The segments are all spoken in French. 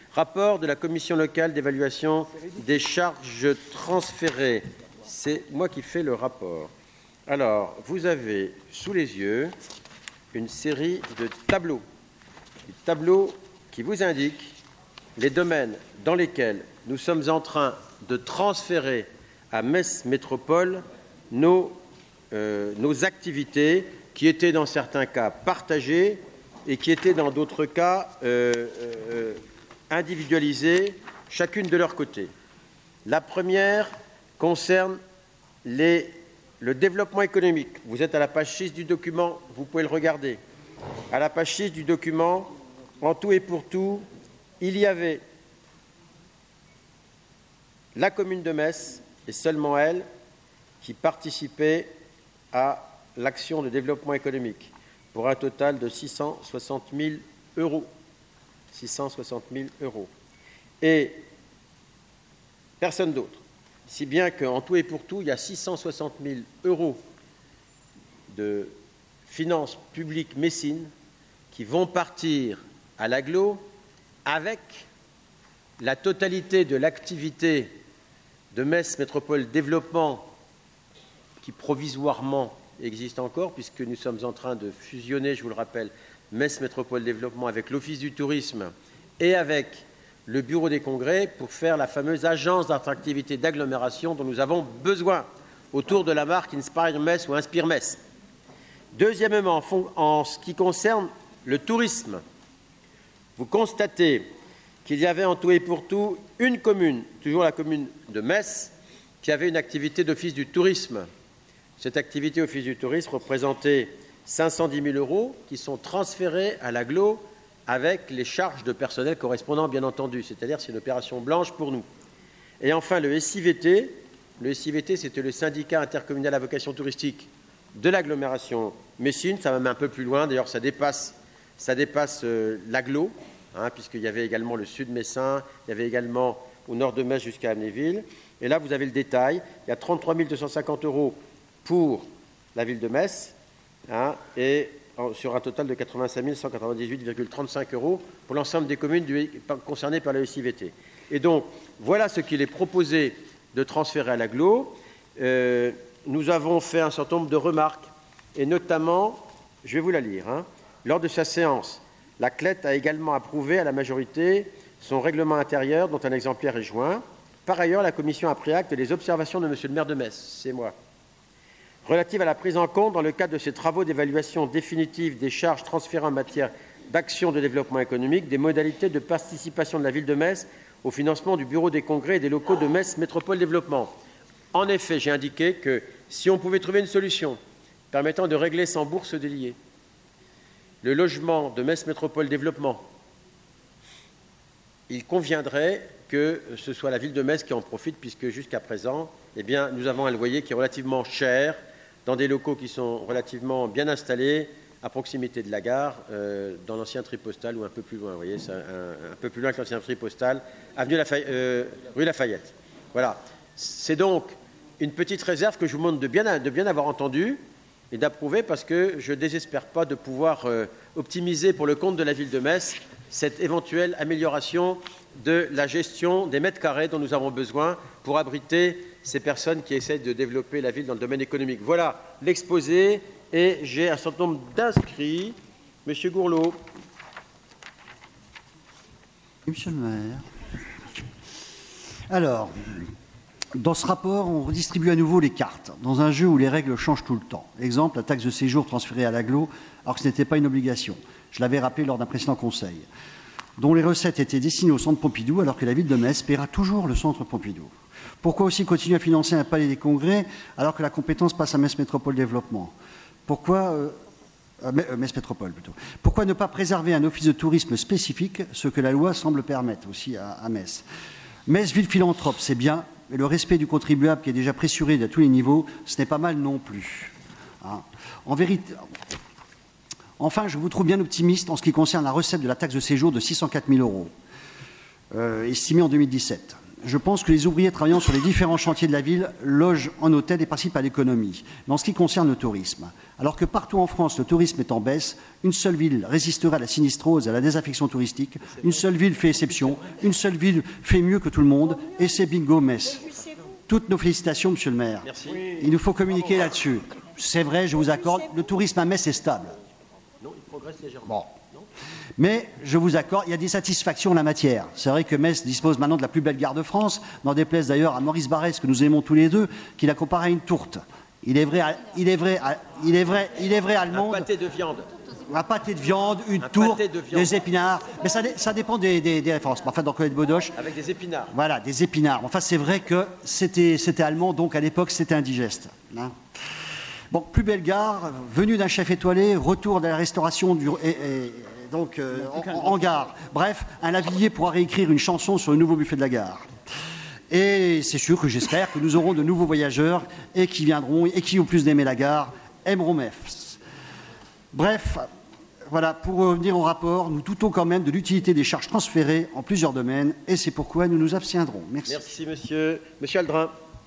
Rapport de la commission locale d'évaluation des charges transférées. C'est moi qui fais le rapport. Alors, vous avez sous les yeux une série de tableaux. Des tableaux qui vous indiquent les domaines dans lesquels nous sommes en train de transférer à Metz Métropole nos activités qui étaient dans certains cas partagées et qui étaient dans d'autres cas individualisées, chacune de leur côté. La première concerne le développement économique. Vous êtes à la page 6 du document, vous pouvez le regarder. À la page 6 du document, en tout et pour tout, il y avait la commune de Metz, et seulement elle, qui participait à l'action de développement économique, pour un total de 660 000 euros. 660 000 euros. Et personne d'autre. Si bien qu'en tout et pour tout, il y a 660 000 euros de finances publiques messines qui vont partir à l'agglo avec la totalité de l'activité de Metz Métropole Développement qui provisoirement existe encore, puisque nous sommes en train de fusionner, je vous le rappelle, Metz Métropole Développement avec l'Office du tourisme et avec le Bureau des congrès pour faire la fameuse agence d'attractivité d'agglomération dont nous avons besoin autour de la marque Inspire Metz ou Inspire Metz. Deuxièmement, en ce qui concerne le tourisme, vous constatez qu'il y avait en tout et pour tout une commune, toujours la commune de Metz, qui avait une activité d'office du tourisme. Cette activité office du tourisme représentait 510 000 euros qui sont transférés à l'agglo avec les charges de personnel correspondant, bien entendu. C'est-à-dire c'est une opération blanche pour nous. Et enfin, le SIVT. Le SIVT, c'était le syndicat intercommunal à vocation touristique de l'agglomération messine. Ça va même un peu plus loin. D'ailleurs, ça dépasse l'agglo, puisqu'il y avait également le sud messin, il y avait également au nord de Metz jusqu'à Amnéville. Et là, vous avez le détail. Il y a 33 250 euros pour la ville de Metz, et sur un total de 85 198,35 euros pour l'ensemble des communes concernées par le SIVT. Et donc, voilà ce qu'il est proposé de transférer à l'agglo. Nous avons fait un certain nombre de remarques, et notamment, je vais vous la lire, lors de sa séance, la CLET a également approuvé à la majorité son règlement intérieur, dont un exemplaire est joint. Par ailleurs, la commission a pris acte des observations de M. le maire de Metz, c'est moi, relative à la prise en compte, dans le cadre de ces travaux d'évaluation définitive des charges transférées en matière d'action de développement économique, des modalités de participation de la ville de Metz au financement du bureau des congrès et des locaux de Metz Métropole Développement. En effet, j'ai indiqué que si on pouvait trouver une solution permettant de régler sans bourse déliée le logement de Metz Métropole Développement, il conviendrait que ce soit la ville de Metz qui en profite, puisque jusqu'à présent, nous avons un loyer qui est relativement cher, dans des locaux qui sont relativement bien installés, à proximité de la gare, dans l'ancien tri postal ou un peu plus loin. Vous voyez, c'est un peu plus loin que l'ancien tri postal, rue Lafayette. Voilà. C'est donc une petite réserve que je vous demande de bien avoir entendue et d'approuver, parce que je ne désespère pas de pouvoir optimiser pour le compte de la ville de Metz cette éventuelle amélioration de la gestion des mètres carrés dont nous avons besoin pour abriter ces personnes qui essaient de développer la ville dans le domaine économique. Voilà l'exposé, et j'ai un certain nombre d'inscrits. Monsieur Gourlot. Monsieur le maire. Alors, dans ce rapport, on redistribue à nouveau les cartes, dans un jeu où les règles changent tout le temps. Exemple, la taxe de séjour transférée à l'agglo, alors que ce n'était pas une obligation. Je l'avais rappelé lors d'un précédent conseil, dont les recettes étaient destinées au centre Pompidou, alors que la ville de Metz paiera toujours le centre Pompidou. Pourquoi aussi continuer à financer un palais des congrès, alors que la compétence passe à Metz Métropole Développement? Pourquoi Metz Métropole plutôt. Pourquoi ne pas préserver un office de tourisme spécifique, ce que la loi semble permettre aussi à Metz? Metz, ville philanthrope, c'est bien, mais le respect du contribuable qui est déjà pressuré à tous les niveaux, ce n'est pas mal non plus. En vérité, enfin, je vous trouve bien optimiste en ce qui concerne la recette de la taxe de séjour de 604 000 euros, estimée en 2017. je pense que les ouvriers travaillant sur les différents chantiers de la ville logent en hôtel et participent à l'économie. Mais en ce qui concerne le tourisme, alors que partout en France le tourisme est en baisse, une seule ville résisterait à la sinistrose et à la désaffection touristique, une seule ville fait exception, une seule ville fait mieux que tout le monde, et c'est bingo Metz. Toutes nos félicitations, monsieur le maire. Merci. Il nous faut communiquer là-dessus. C'est vrai, je vous accorde, le tourisme à Metz est stable. Non, il progresse légèrement. Bon. Mais je vous accorde, il y a des satisfactions en la matière. C'est vrai que Metz dispose maintenant de la plus belle gare de France, n'en déplaise d'ailleurs à Maurice Barrès, que nous aimons tous les deux, qui la compare à une tourte. Il est vrai allemande. Un pâté de viande. Un pâté de viande, une tourte, des épinards. Mais ça dépend des références. Enfin, dans Colette Baudoche. Avec des épinards. Voilà, des épinards. Enfin, c'est vrai que c'était allemand, donc à l'époque, c'était indigeste. Hein. Bon, plus belle gare, venue d'un chef étoilé, retour de la restauration donc en gare. Bref, un lavillier pourra réécrire une chanson sur le nouveau buffet de la gare. Et c'est sûr que j'espère que nous aurons de nouveaux voyageurs et qui viendront et qui, au plus d'aimer la gare, aimeront Metz. Bref, voilà, pour revenir au rapport, nous doutons quand même de l'utilité des charges transférées en plusieurs domaines et c'est pourquoi nous nous abstiendrons. Merci. Merci, monsieur. Monsieur Aldrin.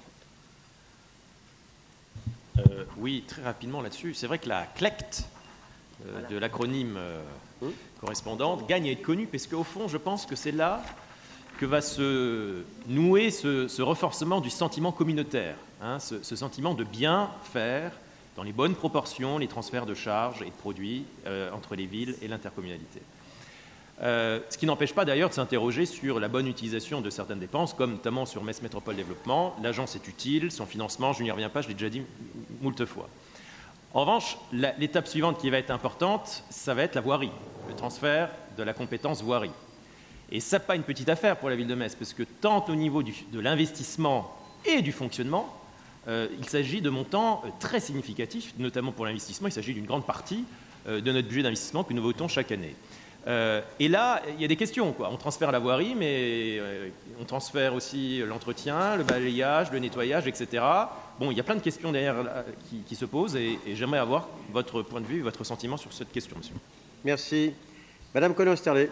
Oui, très rapidement là-dessus. C'est vrai que la CLECT de l'acronyme correspondante gagne à être connue, parce qu'au fond, je pense que c'est là que va se nouer ce renforcement du sentiment communautaire, hein, ce sentiment de bien faire dans les bonnes proportions les transferts de charges et de produits entre les villes et l'intercommunalité. Ce qui n'empêche pas d'ailleurs de s'interroger sur la bonne utilisation de certaines dépenses, comme notamment sur Metz Métropole Développement. L'agence est utile, son financement, je n'y reviens pas, je l'ai déjà dit moult fois. En revanche, l'étape suivante qui va être importante, ça va être la voirie, le transfert de la compétence voirie. Et ça, pas une petite affaire pour la ville de Metz, parce que tant au niveau de l'investissement et du fonctionnement, il s'agit de montants très significatifs, notamment pour l'investissement, il s'agit d'une grande partie de notre budget d'investissement que nous votons chaque année. Et là, il y a des questions, quoi. On transfère la voirie, mais on transfère aussi l'entretien, le balayage, le nettoyage, etc. Bon, il y a plein de questions derrière qui se posent et j'aimerais avoir votre point de vue, votre sentiment sur cette question, monsieur. Merci. Madame Collin-Sterlet.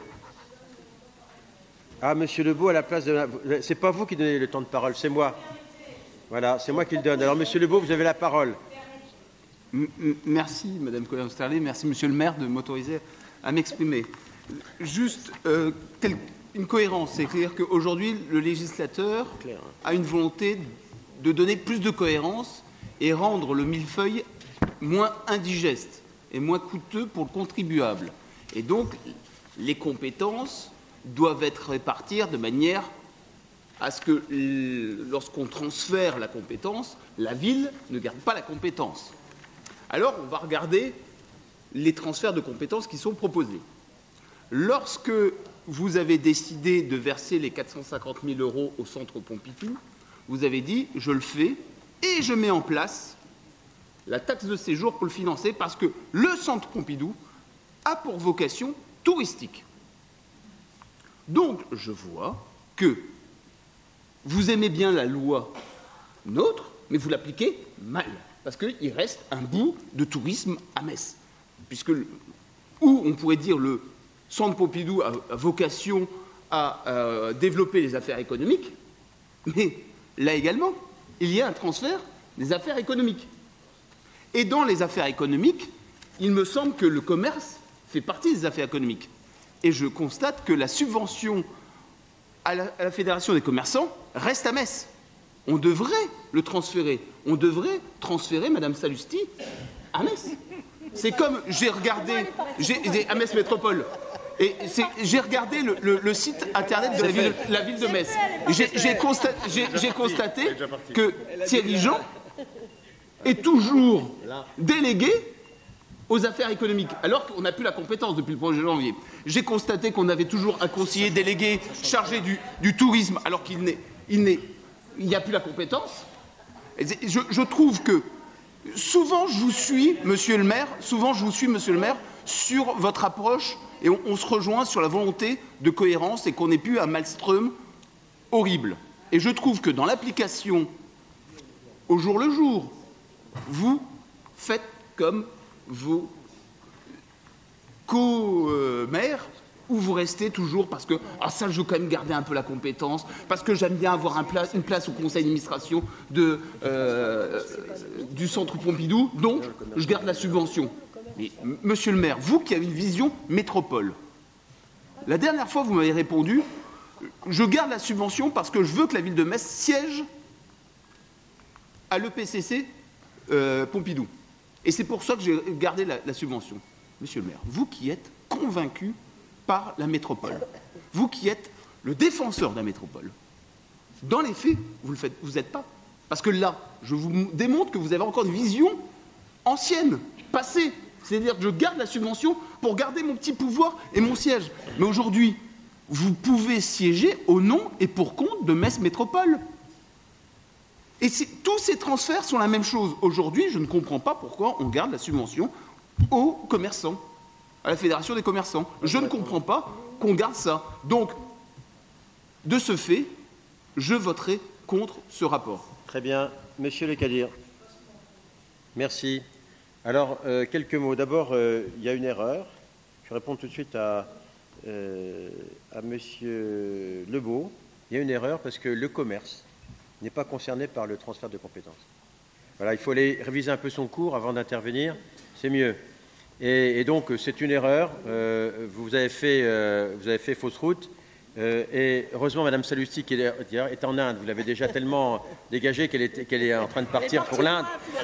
Ah, monsieur Lebeau, à la place de... C'est pas vous qui donnez le temps de parole, c'est moi. Voilà, c'est moi qui le donne. Alors, monsieur Lebeau, vous avez la parole. Merci, madame Collin-Sterlet. Merci, monsieur le maire, de m'autoriser à m'exprimer. Juste une cohérence, c'est-à-dire qu'aujourd'hui, le législateur a une volonté de donner plus de cohérence et rendre le millefeuille moins indigeste et moins coûteux pour le contribuable. Et donc, les compétences doivent être réparties de manière à ce que, lorsqu'on transfère la compétence, la ville ne garde pas la compétence. Alors, on va regarder les transferts de compétences qui sont proposés. Lorsque vous avez décidé de verser les 450 000 € au centre Pompidou, vous avez dit « je le fais et je mets en place la taxe de séjour pour le financer parce que le centre Pompidou a pour vocation touristique ». Donc, je vois que vous aimez bien la loi nôtre, mais vous l'appliquez mal, parce qu'il reste un bout de tourisme à Metz. Puisque, où on pourrait dire le centre Pompidou a vocation à développer les affaires économiques, mais là également, il y a un transfert des affaires économiques. Et dans les affaires économiques, il me semble que le commerce fait partie des affaires économiques. Et je constate que la subvention à la Fédération des commerçants reste à Metz. On devrait le transférer. On devrait transférer Madame Sallusti à Metz. C'est comme j'ai regardé à Metz Métropole. Et j'ai regardé le site internet de la ville de Metz. J'ai constaté que Thierry Jean est toujours délégué aux affaires économiques, alors qu'on n'a plus la compétence depuis le 1er janvier. J'ai constaté qu'on avait toujours un conseiller délégué chargé du tourisme, alors qu'il n'y a plus la compétence. Je trouve que souvent je vous suis, monsieur le maire, sur votre approche, et on se rejoint sur la volonté de cohérence et qu'on n'ait plus un maelstrom horrible. Et je trouve que dans l'application au jour le jour, vous faites comme vos co-maires ou vous restez toujours parce que ça, je veux quand même garder un peu la compétence, parce que j'aime bien avoir une place au conseil d'administration du centre Pompidou, donc je garde la subvention. Mais, monsieur le maire, vous qui avez une vision métropole, la dernière fois, vous m'avez répondu « Je garde la subvention parce que je veux que la ville de Metz siège à l'EPCC Pompidou. Et c'est pour ça que j'ai gardé la subvention. » Monsieur le maire, vous qui êtes convaincu par la métropole, vous qui êtes le défenseur de la métropole, dans les faits, vous n'êtes pas. Parce que là, je vous démontre que vous avez encore une vision ancienne, passée. C'est-à-dire que je garde la subvention pour garder mon petit pouvoir et mon siège. Mais aujourd'hui, vous pouvez siéger au nom et pour compte de Metz Métropole. Et tous ces transferts sont la même chose. Aujourd'hui, je ne comprends pas pourquoi on garde la subvention aux commerçants, à la Fédération des commerçants. Je ne comprends pas qu'on garde ça. Donc, de ce fait, je voterai contre ce rapport. Très bien. Monsieur Le Cadir. Merci. Alors, quelques mots. D'abord, il y a une erreur. Je réponds tout de suite à Monsieur Lebeau. Il y a une erreur parce que le commerce n'est pas concerné par le transfert de compétences. Voilà, il faut aller réviser un peu son cours avant d'intervenir. C'est mieux. Et donc, c'est une erreur. Vous avez fait fausse route. Et heureusement, Madame Sallusti, qui est en Inde, vous l'avez déjà tellement dégagée qu'elle est en train de partir pour l'Inde.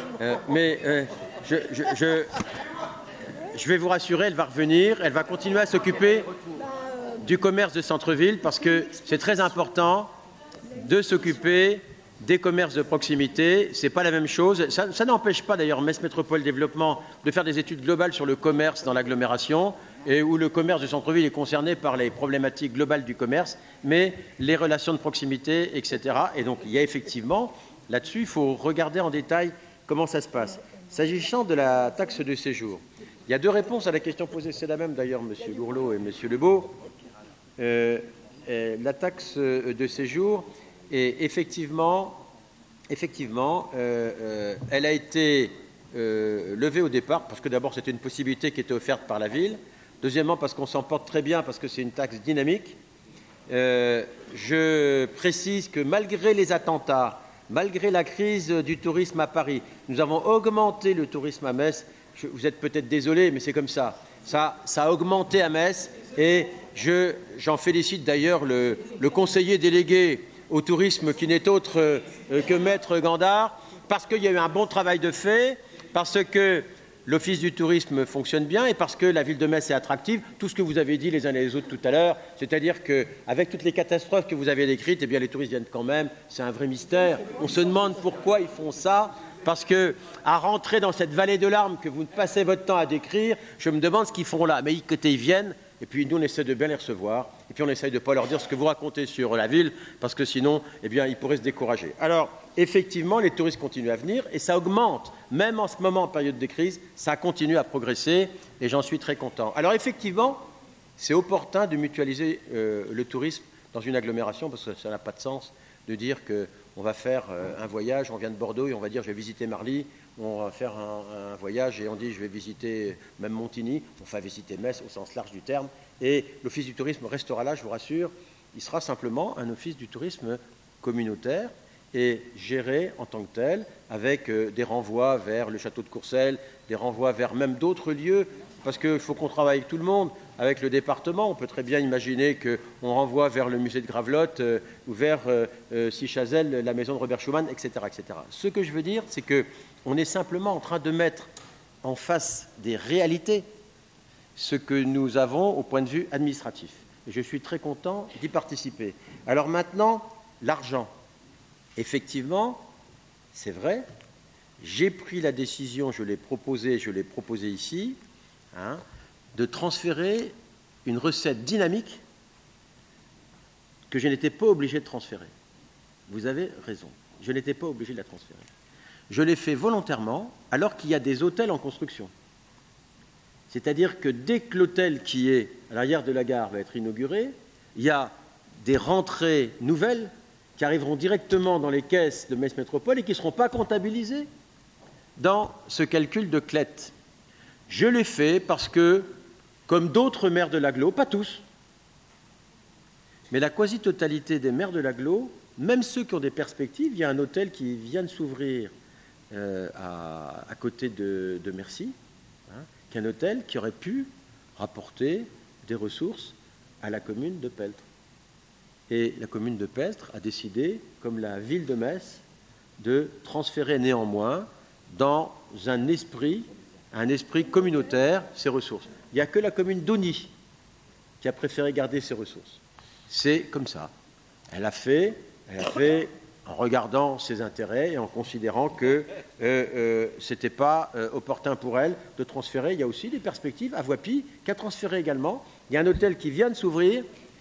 Je vais vous rassurer, elle va revenir, elle va continuer à s'occuper du commerce de centre-ville parce que c'est très important de s'occuper des commerces de proximité. C'est pas la même chose. Ça n'empêche pas d'ailleurs Metz Métropole Développement de faire des études globales sur le commerce dans l'agglomération et où le commerce du centre-ville est concerné par les problématiques globales du commerce, mais les relations de proximité, etc. Et donc il y a effectivement, là-dessus, il faut regarder en détail comment ça se passe. S'agissant de la taxe de séjour, il y a deux réponses à la question posée. C'est la même d'ailleurs, M. Gourlot et M. Lebeau. La taxe de séjour est effectivement, elle a été levée au départ, parce que d'abord c'était une possibilité qui était offerte par la ville. Deuxièmement, parce qu'on s'en porte très bien, parce que c'est une taxe dynamique. Je précise que malgré les attentats, malgré la crise du tourisme à Paris, nous avons augmenté le tourisme à Metz. Vous êtes peut-être désolé, mais c'est comme ça. Ça a augmenté à Metz et j'en félicite d'ailleurs le conseiller délégué au tourisme qui n'est autre que Maître Gandard, parce qu'il y a eu un bon travail de fait, parce que l'Office du tourisme fonctionne bien et parce que la ville de Metz est attractive. Tout ce que vous avez dit les uns et les autres tout à l'heure, c'est-à-dire qu'avec toutes les catastrophes que vous avez décrites, eh bien les touristes viennent quand même. C'est un vrai mystère. On se demande pourquoi ils font ça. Parce que, à rentrer dans cette vallée de larmes que vous passez votre temps à décrire, je me demande ce qu'ils font là. Mais côté, ils viennent, et puis nous, on essaie de bien les recevoir, et puis on essaie de ne pas leur dire ce que vous racontez sur la ville, parce que sinon, eh bien, ils pourraient se décourager. Alors, effectivement, les touristes continuent à venir, et ça augmente. Même en ce moment, en période de crise, ça continue à progresser, et j'en suis très content. Alors, effectivement, c'est opportun de mutualiser le tourisme dans une agglomération, parce que ça n'a pas de sens de dire qu'on va faire un voyage, on vient de Bordeaux et on va dire je vais visiter Marly, on va faire un voyage et on dit je vais visiter même Montigny, on va visiter Metz au sens large du terme, et l'Office du tourisme restera là, je vous rassure, il sera simplement un office du tourisme communautaire et géré en tant que tel, avec des renvois vers le château de Courcelles, des renvois vers même d'autres lieux, parce qu'il faut qu'on travaille avec tout le monde, avec le département. On peut très bien imaginer qu'on renvoie vers le musée de Gravelotte ou vers Sichazel, la maison de Robert Schuman, etc., etc. Ce que je veux dire, c'est qu'on est simplement en train de mettre en face des réalités ce que nous avons au point de vue administratif. Et je suis très content d'y participer. Alors maintenant, l'argent. Effectivement, c'est vrai, j'ai pris la décision, je l'ai proposé ici, de transférer une recette dynamique que je n'étais pas obligé de transférer. Vous avez raison, je n'étais pas obligé de la transférer. Je l'ai fait volontairement alors qu'il y a des hôtels en construction. C'est-à-dire que dès que l'hôtel qui est à l'arrière de la gare va être inauguré, il y a des rentrées nouvelles qui arriveront directement dans les caisses de Metz Métropole et qui ne seront pas comptabilisées dans ce calcul de CLET. Je l'ai fait parce que, comme d'autres maires de l'agglo, pas tous, Mais la quasi-totalité des maires de l'agglo, même ceux qui ont des perspectives, il y a un hôtel qui vient de s'ouvrir à côté de Mercy, qui est un hôtel qui aurait pu rapporter des ressources à la commune de Peltre. Et la commune de Peltre a décidé, comme la ville de Metz, de transférer néanmoins dans un esprit communautaire ces ressources. Il n'y a que la commune d'Auny qui a préféré garder ses ressources. C'est comme ça. Elle a fait en regardant ses intérêts et en considérant que ce n'était pas opportun pour elle de transférer. Il y a aussi des perspectives à Voipy qui a transféré également. Il y a un hôtel qui vient de s'ouvrir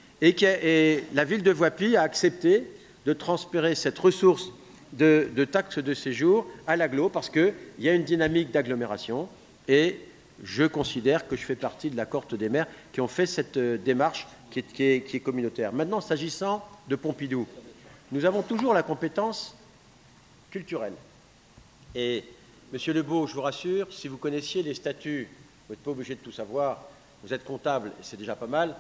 et la ville de Voipy a accepté de transférer cette ressource de taxes de séjour à l'agglo parce qu'il y a une dynamique d'agglomération et je considère que je fais partie de la cohorte des maires qui ont fait cette démarche qui est communautaire. Maintenant, s'agissant de Pompidou, nous avons toujours la compétence culturelle. Et, Monsieur Lebeau, je vous rassure, si vous connaissiez les statuts, vous n'êtes pas obligé de tout savoir, vous êtes comptable, c'est déjà pas mal,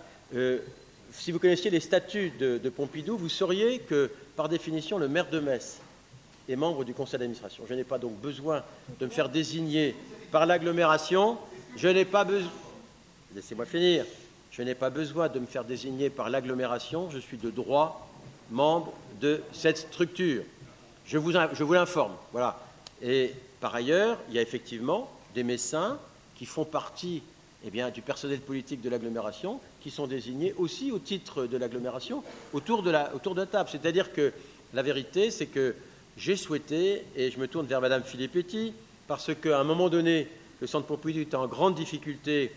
si vous connaissiez les statuts de Pompidou, vous sauriez que, par définition, le maire de Metz est membre du conseil d'administration. Je n'ai pas donc besoin de me faire désigner par l'agglomération. Je n'ai pas besoin... Laissez-moi finir. Je n'ai pas besoin de me faire désigner par l'agglomération. Je suis de droit membre de cette structure. Je vous l'informe. Voilà. Et par ailleurs, il y a effectivement des médecins qui font partie du personnel politique de l'agglomération, qui sont désignés aussi au titre de l'agglomération autour de la table. C'est-à-dire que la vérité, c'est que j'ai souhaité, et je me tourne vers Madame Filippetti, parce qu'à un moment donné, le centre Pompidou était en grande difficulté,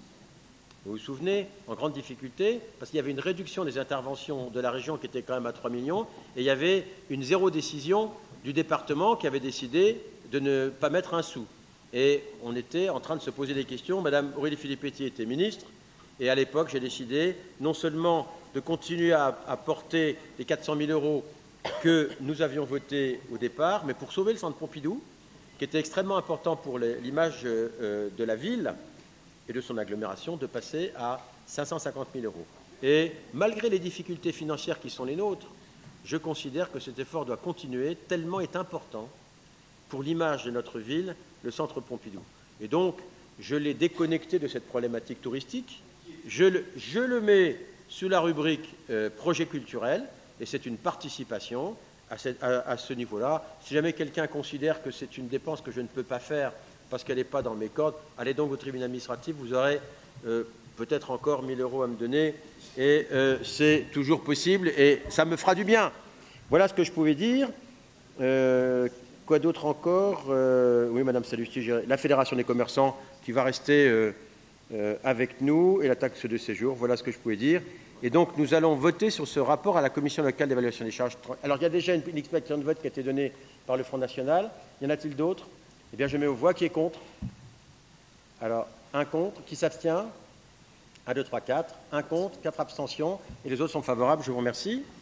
vous vous souvenez, en grande difficulté, parce qu'il y avait une réduction des interventions de la région qui était quand même à 3 millions, et il y avait une zéro décision du département qui avait décidé de ne pas mettre un sou. Et on était en train de se poser des questions. Madame Aurélie Filippetti était ministre, et à l'époque, j'ai décidé non seulement de continuer à porter les 400 000 euros que nous avions votés au départ, mais pour sauver le centre Pompidou, qui était extrêmement important pour l'image de la ville et de son agglomération, de passer à 550 000 euros. Et malgré les difficultés financières qui sont les nôtres, je considère que cet effort doit continuer, tellement est important pour l'image de notre ville, le centre Pompidou. Et donc, je l'ai déconnecté de cette problématique touristique, je le mets sous la rubrique projet culturel, et c'est une participation à ce niveau-là. Si jamais quelqu'un considère que c'est une dépense que je ne peux pas faire parce qu'elle n'est pas dans mes cordes, allez donc au tribunal administratif, vous aurez peut-être encore 1 000 euros à me donner, et c'est toujours possible, et ça me fera du bien. Voilà ce que je pouvais dire. Quoi d'autre encore? Oui, Madame Sallusti, la Fédération des commerçants qui va rester avec nous, et la taxe de séjour, voilà ce que je pouvais dire. Et donc, nous allons voter sur ce rapport à la Commission locale d'évaluation des charges. Alors, il y a déjà une explication de vote qui a été donnée par le Front National. Y en a-t-il d'autres? Eh bien, je mets aux voix. Qui est contre? Alors, un contre. Qui s'abstient? 1, 2, 3, 4. Un contre, 4 abstentions. Et les autres sont favorables. Je vous remercie.